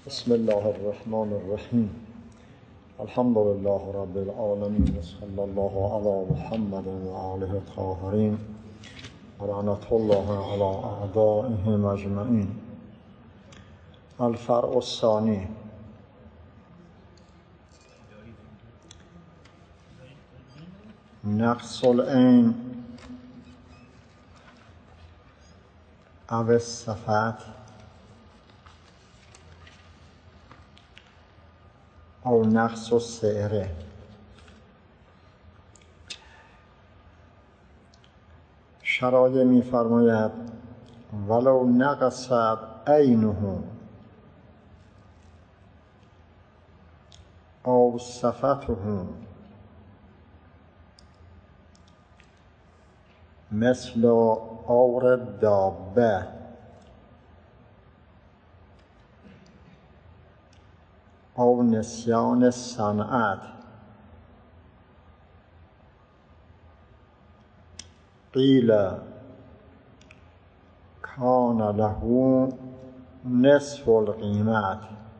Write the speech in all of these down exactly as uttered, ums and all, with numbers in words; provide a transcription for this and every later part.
بسم الله الرحمن الرحیم. الحمد لله رب العالمین. صلی الله علی محمد و آله الطاهرین و لعنة الله علی اعدائهم اجمعین. الفرع الثانی. نقص العین او الصفت او نقص السعر. شرایع می فرماید ولو نقصت عینه او صفته مثل عور الدابه او نسیان صنعت قیل کان له نصف القیمت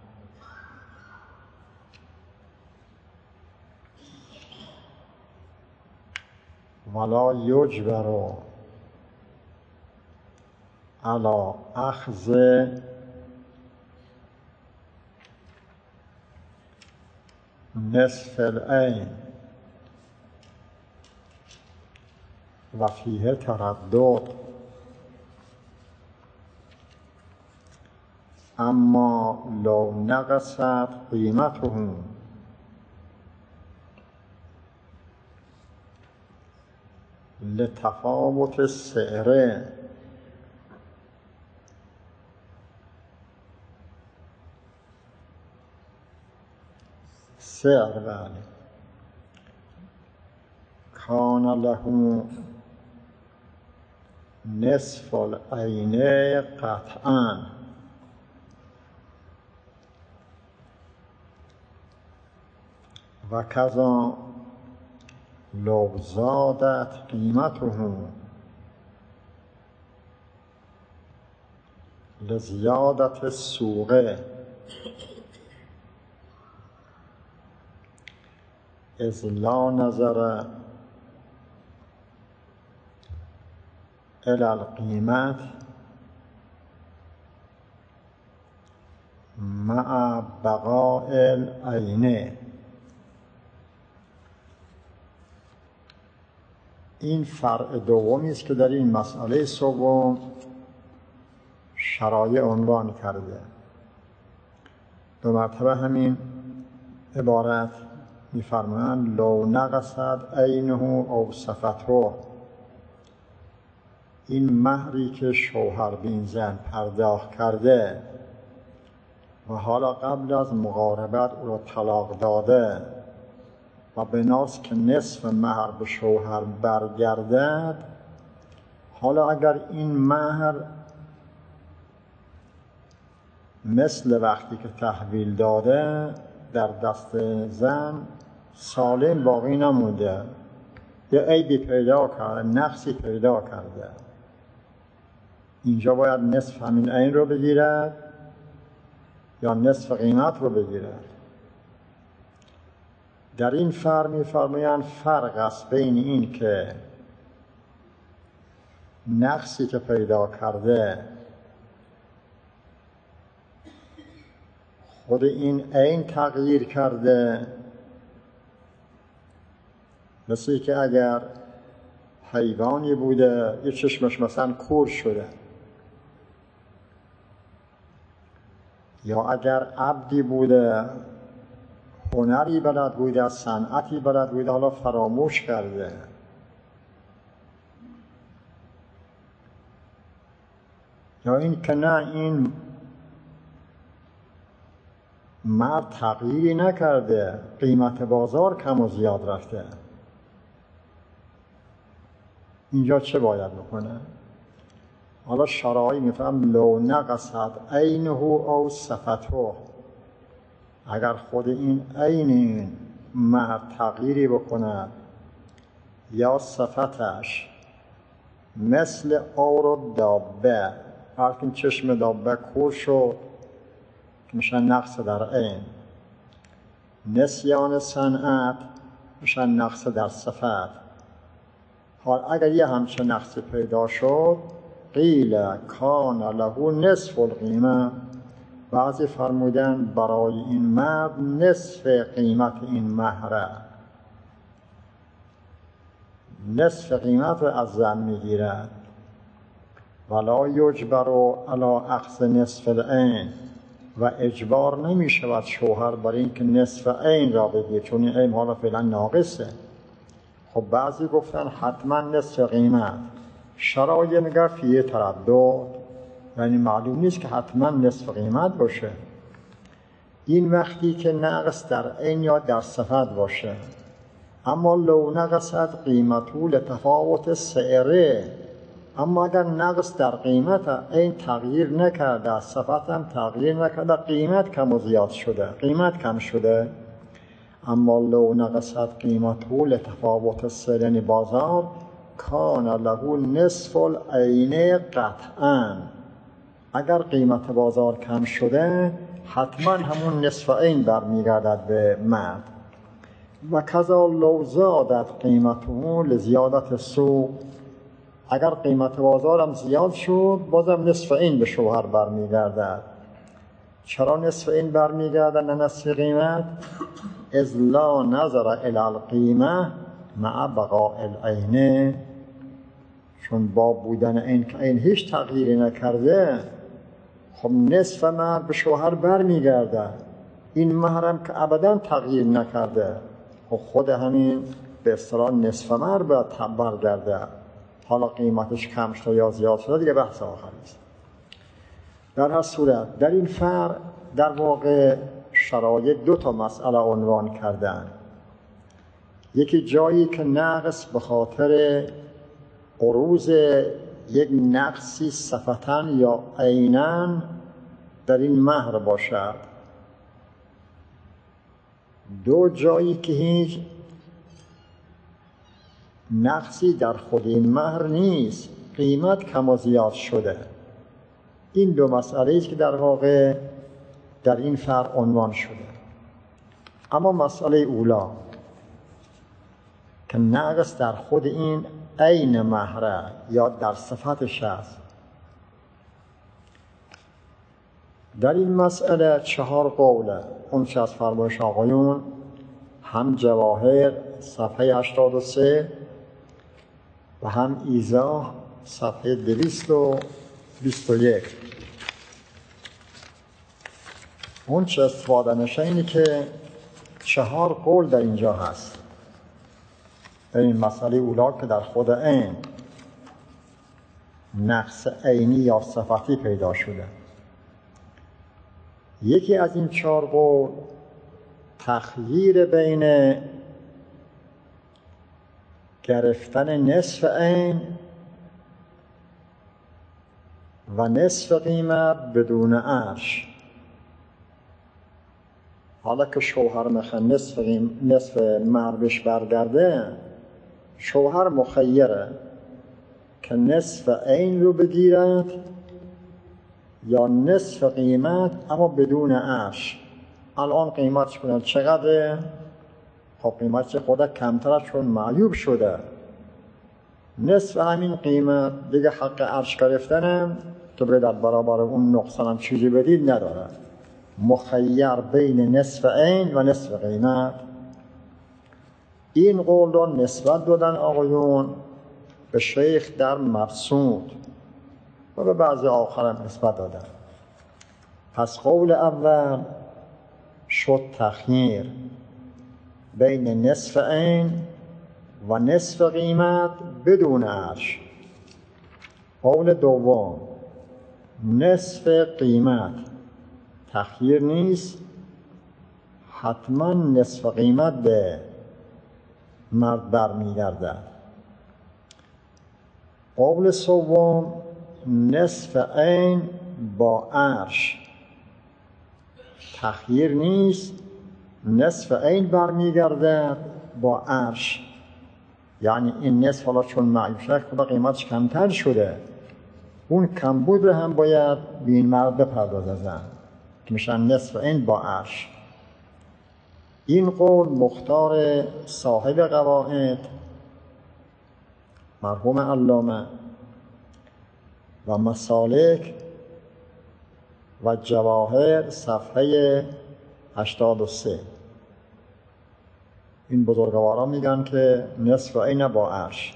ولا یجبر علی اخذ نصف العین و فیه تردد. اما لو نقصت قیمته لتفاوت السعر سعر بله کان له نصف العین قطعا و کذا لو زادت قیمته لزیادت السوق اذ لا نظر الى القیمت مع بقاء العین. این فرع دومی است که در این مسئله سوم شرایع عنوان کرده. دو مرتبه همین عبارت می‌فرمایند لو نقصت عینه او صفته. این مهری که شوهر به این زن پرداخت کرده و حالا قبل از مقاربت او را طلاق داده و بناست که نصف مهر به شوهر برگردد، حالا اگر این مهر مثل وقتی که تحویل داده در دست زن سالم باقی نمونده، یه عیبی پیدا کرده، نقصی پیدا کرده، اینجا باید نصف همین عین رو بگیرد یا نصف قیمت رو بگیرد. در این فرق می‌فرمایند فرق است بین این که نقصی که پیدا کرده خود این عین تغییر کرده، مثل که اگر حیوانی بوده یه چشمش مثلا کور شده، یا اگر عبدی بوده هنری بلد بوده، صنعتی بلد بوده، حالا فراموش کرده. یا این که نه، این مرد تغییری نکرده، قیمت بازار کم و زیاد رفته، اینجا چه باید بکنه؟ حالا شرایع میفهم لو نقصت عینه او صفته. اگر خود این عین این مرد تغییری بکند یا صفتش مثل عور الدابه، هر که چشم دابه کور شد که میشن نقص در عین. نسیان صنعت میشن نقص در صفت. حال اگر یه همچه نقص پیدا شد، قیل کان له نصف القیمه، بعضی فرمودن برای این مرد نصف قیمت این مهره، نصف قیمت از زن میگیرد. ولا یجبر علی اخذ نصف العین، و اجبار نمی شود شوهر برای اینکه نصف عین را بگیره، چون این عین حالا فعلا ناقصه. خب بعضی گفتن حتما نصف قیمت. شرایع میگه فیه تردد، یعنی معلوم نیست که حتما نصف قیمت باشه. این وقتی که نقص در عین یا در صفت باشه. اما لو نقصت قیمتو لتفاوت سعره، اما اگر نقص در قیمت این تغییر نکرده، صفت هم تغییر نکرده، قیمت کم و زیاد شده، قیمت کم شده. اما لو نقصت قیمتو لتفاوت سعره بازار، کان له نصف العین قطعا، اگر قیمت بازار کم شده حتما همون نصف عین برمیگردد به مرد. و کذا لو زادت قیمته لزیادت سوق، اگر قیمت بازارم زیاد شد بازم نصف این به شوهر برمیگردد. چرا نصف این برمیگردد نه نصف قیمت؟ اذ لا نظر الی القیمه مع بقاء العین، چون با بودن این که این هیچ تغییری نکرده، خب نصف مهر به شوهر برمیگرده. این مهرم که ابدا تغییر نکرده، خب خود همین به اصطلاح نصف مهر باید برگرده. حالا قیمتش کم شده یا زیاد شده دیگه بحث آخر است. در هر صورت در این فرع در واقع شرایط دو تا مسئله عنوان کردن. یکی جایی که نقص به خاطر عروض یک نقصی صفتن یا عینن در این مهر باشد. دو جایی که هیچ نقصی در خود این مهر نیست، قیمت کم و زیاد شده. این دو مسئله است که در واقع در این فرع عنوان شده. اما مسئله اولا که نقص در خود این عین مهره یا در صفتش است، در این مسئله چهار قوله. اون چه از فرمایش آقایون هم جواهر صفحه هشتاد و سه و هم ایضاح صفحه دویست و بیست و یک. اون چه استفاده نشه اینی که چهار قول در اینجا هست در این مسئله اولا که در خود عین نقص عینی یا صفتی پیدا شده. یکی از این چهار قول تخییر بین گرفتن نصف عین و نصف قیمت بدون عرش. حالا که شوهر میخواد نصف نصف مهرش برگرده، شوهر مخیره که نصف عین رو بگیرد یا نصف قیمت اما بدون عرش. الان قیمتش کنن چقدره؟ خب قیمتش خدا کمتره چون معیوب شده. نصف همین قیمت دیگه حق عرش گرفتنم که برای در برابر اون نقصانم چیزی بدید نداره. مخیر بین نصف عین و نصف قیمت. این قول را نسبت دادن آقایون به شیخ در مرصود و به بعضی آخرم نسبت دادن. پس قول اول شد تخییر بین نصف عین و نصف قیمت بدون عرش. قول دوم نصف قیمت تخییر نیست، حتما نصف قیمت به مرد برمیگردد. قول سوم نصف عین با عرش تخییر نیست، نصف عین برمیگردد با عرش. یعنی این نصف حالا چون معیوب شد خدا قیمتش کمتر شده، اون کمبود رو هم باید به این مرد بپردازه زن. که میشن نصف این با عرش. این قول مختار صاحب قواعد مرحوم علامه و مسالک و جواهر صفحه هشتاد و سه. این بزرگوارا میگن که نصف این با عرش.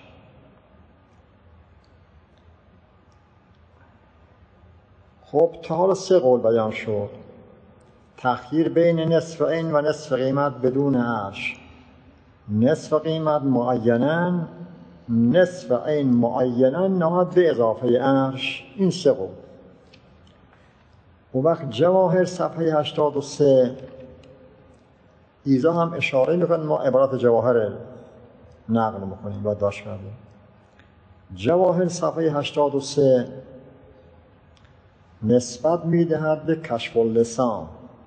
خب تا حالا سه قول بیان شد. تخییر بین نصف این و نصف قیمت بدون عرش، نصف قیمت معیناً، نصف این معیناً نهاد به اضافه عرش. این سه قول. اون وقت جواهر صفحه هشتاد و سه ایزا هم اشاره میکنه، ما عبارت جواهر نقل میکنیم و داشت کردیم. جواهر صفحه هشتاد و سه نسبت میدهد به کشف اللسان.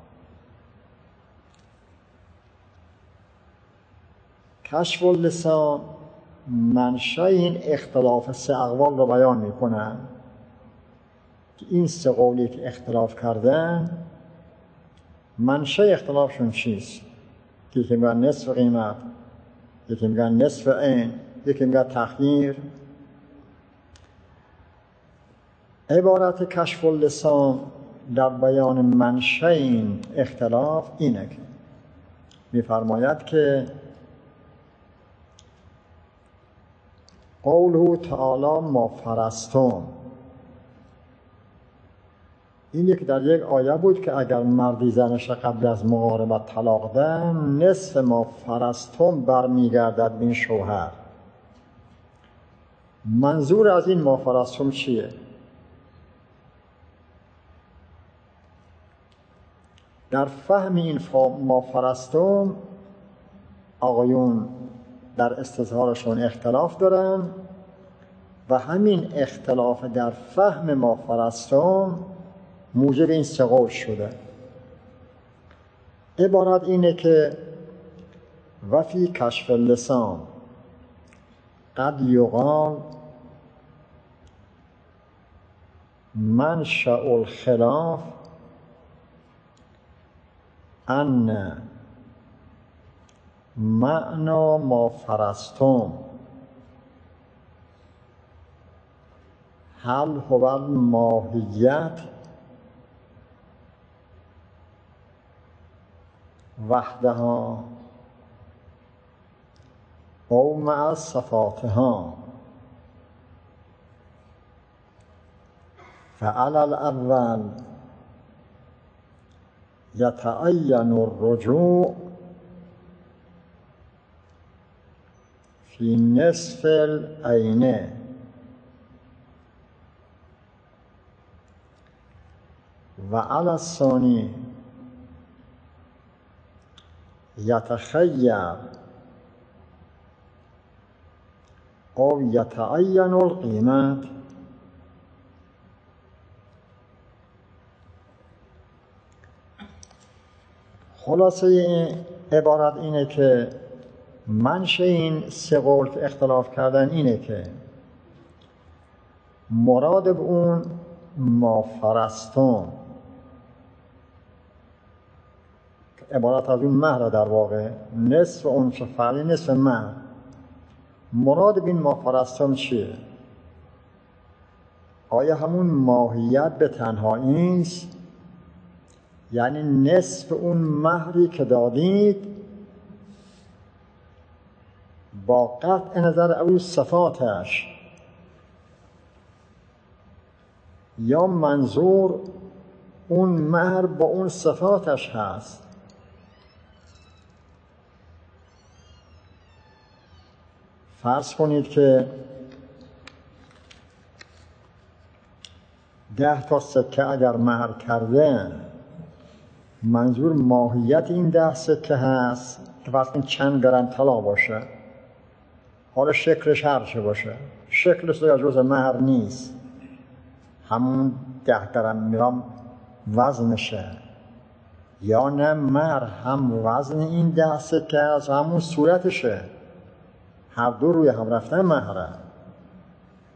کشف اللسان منشأ این اختلاف سه اقوال رو بیان میکنن که این سه قولی که اختلاف کردن منشأ اختلافشون چیست؟ یکی میگن نصف قیمت، یکی میگن نصف عین، یکی میگن تخییر. عبارت کشف اللسان در بیان منشأ این اختلاف اینه که میفرماید که قوله تعالی ما فرستم، این یک در یک آیه بود که اگر مردی زنش قبل از مقاربت طلاق ده، نصف ما فرستم برمیگردد به این شوهر. منظور از این ما فرستم چیه؟ در فهم این ما فرستم آقایون در استظهارشون اختلاف دارن و همین اختلاف در فهم ما فرستم موجب این سه قول شده. عبارت اینه که وفی کشف اللسان قد یقال منشأ الخلاف ان معنا ما فرستم هل هو الماهیت وحدها او مع صفاتها. فعلى الاول یتعین الرجوع فی نصف العین و علی الثانی یتخیر او یتعین القیمت. خلاصه این عبارت اینه که منشأ این سه قول که اختلاف کردن اینه که مراد به اون ما فرستم عبارت از اون مهر در واقع، نصف اون چه فعلی نصف مهر. مراد به این ما فرستم چیه؟ آیا همون ماهیت به تنهایی است؟ یعنی نصف اون مهری که دادید با قطع نظر او صفاتش، یا منظور اون مهر با اون صفاتش هست؟ فرض کنید که ده تا سکه اگر مهر کرده، منظور ماهیت این ده سکه هست که فرض کنید چند گرم طلا باشه، حالا شکلش هر چه باشه، شکلش یا جز مهر نیست، همون ده گرم میرام وزنشه، یا نه مهر هم وزن این ده سکه هست همون صورتشه، هر دو روی هم رفتن مهره.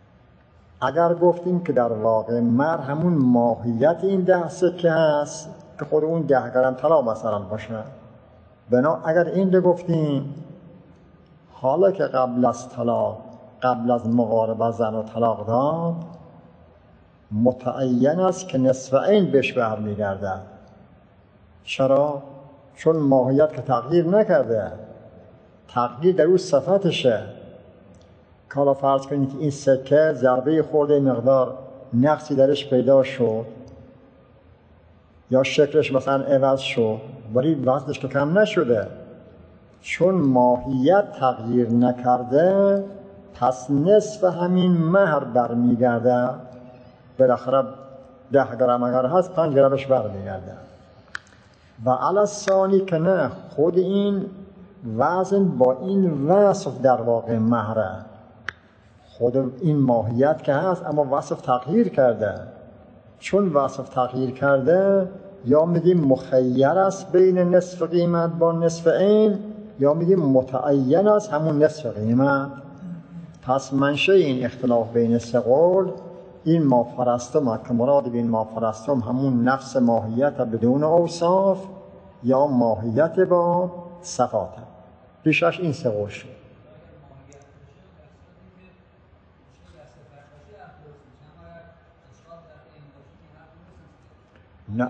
اگر گفتیم که در واقع مهر همون ماهیت این ده سکه هست، که خود اون ده گرم طلا مثلا باشه. بنا اگر این رو گفتیم حالا که قبل از طلاق، قبل از مقاربه زن و طلاق داد، متعین است که نصف عین بهش برمیگردد. چرا؟ چون ماهیت که تغییر نکرده، تغییر در اون صفتشه. که حالا فرض کنید که این سکه ضربه خورده مقدار نقصی درش پیدا شد یا شکلش مثلا عوض شد، ولی وزنش که کم نشده. چون ماهیت تغییر نکرده پس نصف همین مهر برمیگرده. بالاخره ده گرم اگر هست پنج گرمش برمیگرده. و علی الثانی که نه، خود این وزن با این وصف در واقع مهره. خود این ماهیت که هست اما وصف تغییر کرده. چون وصف تغییر کرده یا میگیم مخیر است بین نصف قیمت با نصف عین، یا میگیم متعین است همون نصف قیمت. پس منشه این اختلاف بین سه قول این مافرستم که مراد بین مافرستم همون نفس ماهیت بدون اوصاف یا ماهیت با صفات. ریشش این سه قول شد. نه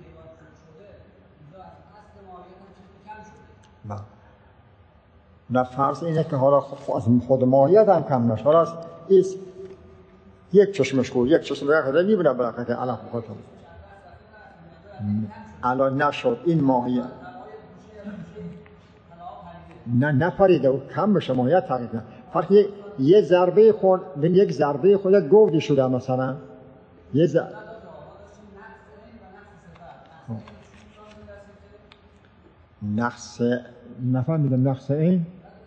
نه نه فرض اینه که حالا از خود ماهیت هم کم نشه. حالا از یک چشمش خود یک چشم بخوره میبینه بالاخره که الان خودم الان نشد این ماهیت نه نپریده و کم بشه ماهیت تغییر نه. فرق یه ضربه خود یک ضربه خود گودی شده مثلا یه ضربه نقص نفهمیدم نقص این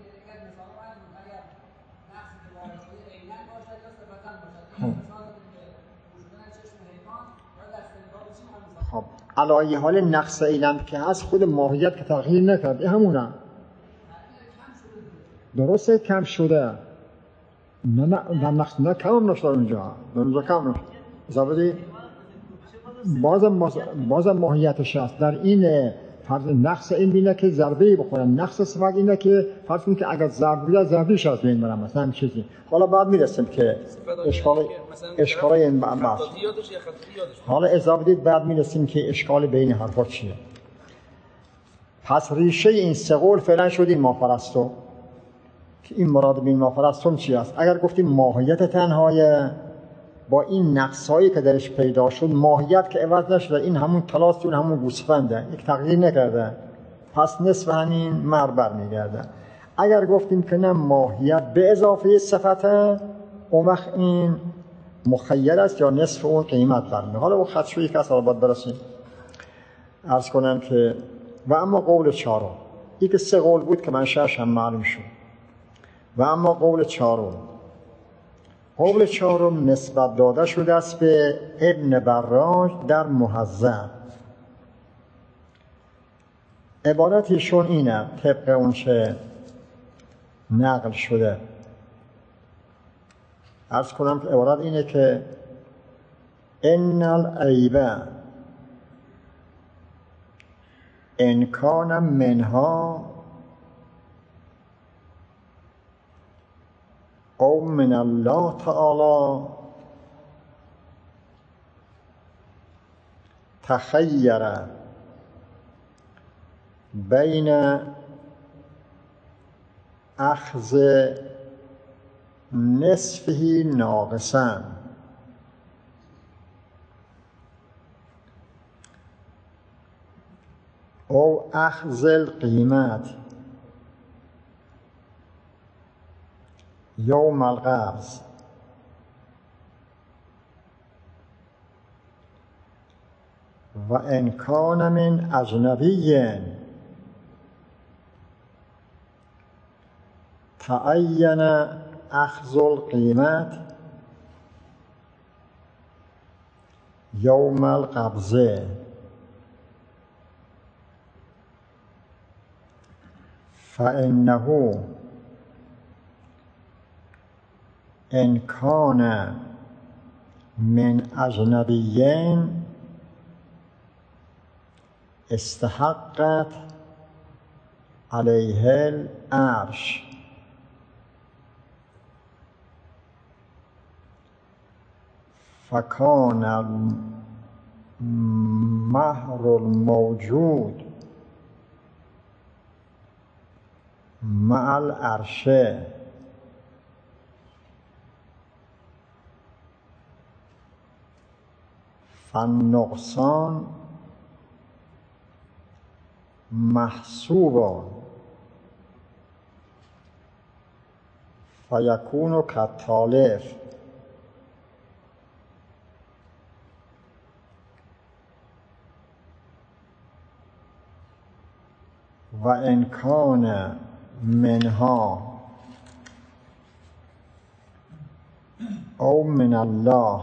خب علایه حال نقص اینم که هست خود ماهیت که تغییر نکرد همونه درسته کم شده. نه نه نقص نه کم نشد اونجا اونجا کم نشد زبادی بازم بازم ماهیتش هست در این فرض نقص این بینه که ضربه بخورن. نقص صفت اینه که فرض کنید که اگر ضربه ضربهش از بین برم مثلا هم چیزی. حالا بعد میرسیم که اشکال اشکال این بحث حالا اضافه دید بعد میرسیم که اشکال بین حرفا چیه. پس ریشه این سه قول فعلا شد این مافرستو که این مراد بین مافرستم چی است. اگر گفتیم ماهیت تنهای با این نقصایی که درش پیدا شد ماهیت که عوض نشده این همون طلاست اون همون گوسفنده یک تغییر نکرده پس نصف همین مهر برمیگرده. اگر گفتیم که نه ماهیت به اضافه صفته اون وقت این مخیر است یا نصف اون قیمت برمیگرده. حالا اون خدشویی که اصلا باید برسیم عرض کنم که و اما قول چهارم ای که سه قول بود که من شش هم معلوم شد. و اما قول چهارم قول چهارم نسبت داده شده است به ابن براج در مهذب. عبارتشون اینه طبق اون چه نقل شده. عرض کنم که عبارت اینه که ان العیب ان کان منها او من الله تعالی تخیر بین اخذ نصفه ناقصا او اخذ القیمت یوم القبض و ان کان من اجنبی تعین اخذ القیمت یوم القبض فانه ان کان من اجنبیین استحقت علیه العرش فکان المهر الموجود مع العرش فالنقصان محسوب فیکون کالتالف و ان کان منها او من الله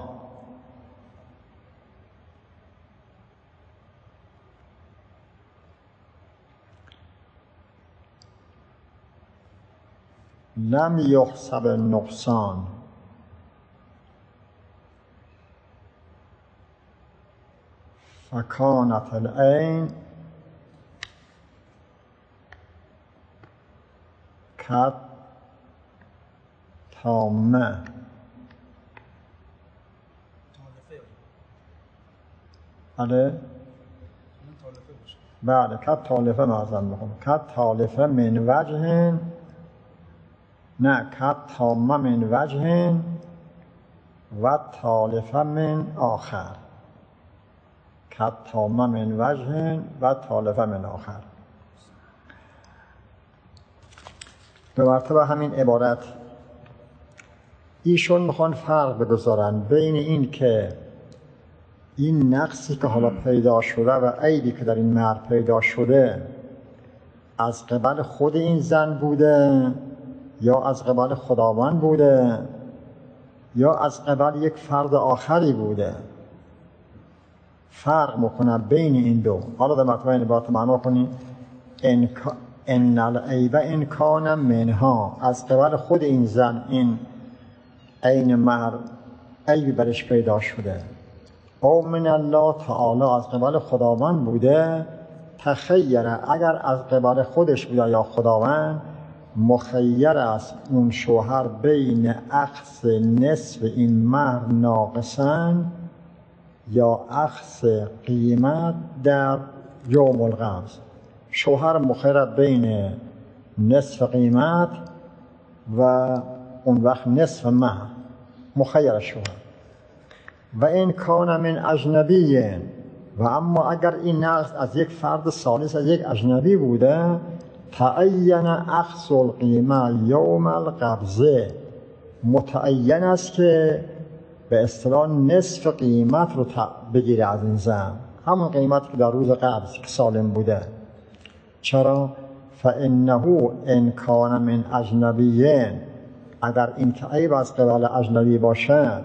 لم یحسب النقصان فکانت العین کت تامه بله بله کت تالفه معظم میخونم کت تالفه من وجه نه کت تامه من وجه و تالفه من آخر کت تامه من وجه و تالفه من آخر. به مرتبه همین عبارت ایشون میخوان فرق بگذارن بین این که این نقصی که حالا پیدا شده و عیبی که در این مرد پیدا شده از قبل خود این زن بوده یا از قبل خداوند بوده یا از قبل یک فرد آخری بوده. فرق میکنه بین این دو. حالا در مرتبه این عبارت معنا کنیم ان ان العیب ان کان منها، از قبل خود این زن این عین مهر عیبی برش پیدا شده، او من الله تعالی از قبل خداوند بوده. تخیره، اگر از قبل خودش بوده یا خداوند، مخیر است اون شوهر بین اخذ نصف این مهر ناقصاً یا اخذ قیمت در یوم القبض. شوهر مخیر بین نصف قیمت و اون وقت نصف مهر، مخیر شوهر. و این کان من اجنبی، و اما اگر این نقص از یک فرد ثالث، از یک اجنبی بوده، تعین اخذ القیمه یوم القبضه، متعین است که به اصطلاح نصف قیمت رو بگیره از این زن، همون قیمت که در روز قبض که سالم بوده. چرا؟ فانه ان کان من اجنبیین، اگر این که عیب از قبل اجنبی باشد،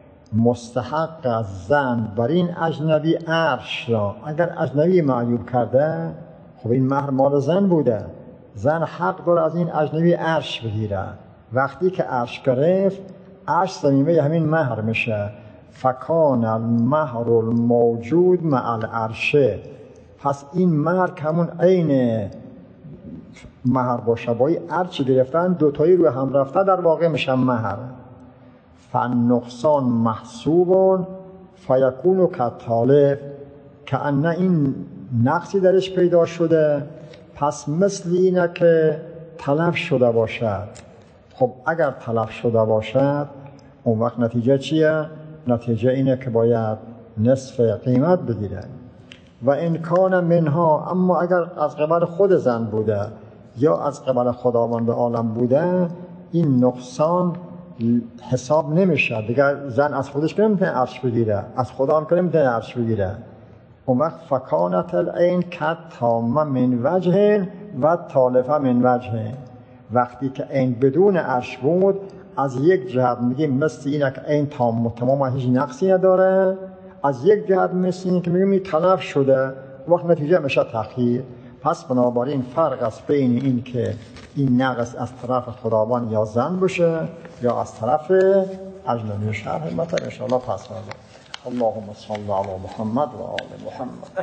مستحق از زن بر این اجنبی عرش را، اگر اجنبی معیوب کرده، خب این مهر مال زن بوده، زن حق داره از این اجنبی عرش بگیره. وقتی که عرش گرفت، عرش ضمیمه همین مهر میشه. فکان المهر الموجود مع العرش، پس این مهر که همون عین مهر باشه، با این عرش گرفتن دوتایی روی هم رفته، در واقع میشه مهر. فالنقصان محسوب فیکون کالتالف، که ان این نقصی درش پیدا شده، پس مثل اینه که تلف شده باشد. خب اگر تلف شده باشد، اون وقت نتیجه چیه؟ نتیجه اینه که باید نصف قیمت بگیره. و این کان منها، اما اگر از قبل خود زن بوده یا از قبل خداوند عالم بوده، این نقصان حساب نمیشه دیگر. زن از خودش که نمیتونه عرش بگیره، از خدا هم که نمیتونه عرش بگیره. اون وقت فکانت العین کت تامه من وجه و تالفه من وجه، وقتی که عین بدون عرش بود، از یک جهت میگیم مثل اینه که عین تام و تمام هیچ نقصی نداره، از یک جهت مثل اینه که میگیم این تلف شده، وقت نتیجه میشه تأخیر. پس بنابراین فرق است بین این که این نقص از طرف خداوند یا زن باشه یا از طرف اجنبی. شرح مطلب ان شاء الله پس فردا. اللهم صل علی محمد و آل محمد.